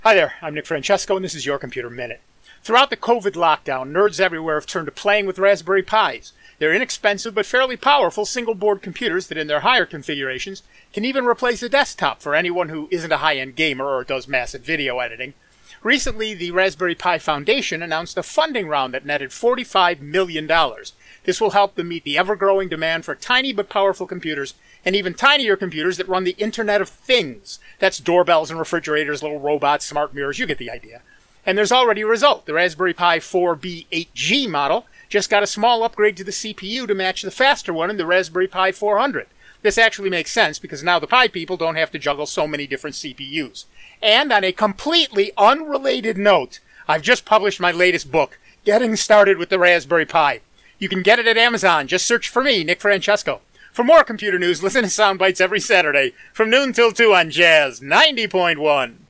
Hi there, I'm Nick Francesco, and this is Your Computer Minute. Throughout the COVID lockdown, nerds everywhere have turned to playing with Raspberry Pis. They're inexpensive but fairly powerful single-board computers that in their higher configurations can even replace a desktop for anyone who isn't a high-end gamer or does massive video editing. Recently, the Raspberry Pi Foundation announced a funding round that netted $45 million. This will help them meet the ever-growing demand for tiny but powerful computers, and even tinier computers that run the Internet of Things. That's doorbells and refrigerators, little robots, smart mirrors, you get the idea. And there's already a result. The Raspberry Pi 4B 8G model just got a small upgrade to the CPU to match the faster one in the Raspberry Pi 400. This actually makes sense because now the Pi people don't have to juggle so many different CPUs. And on a completely unrelated note, I've just published my latest book, Getting Started with the Raspberry Pi. You can get it at Amazon. Just search for me, Nick Francesco. For more computer news, listen to Soundbites every Saturday from noon till 2 on Jazz 90.1.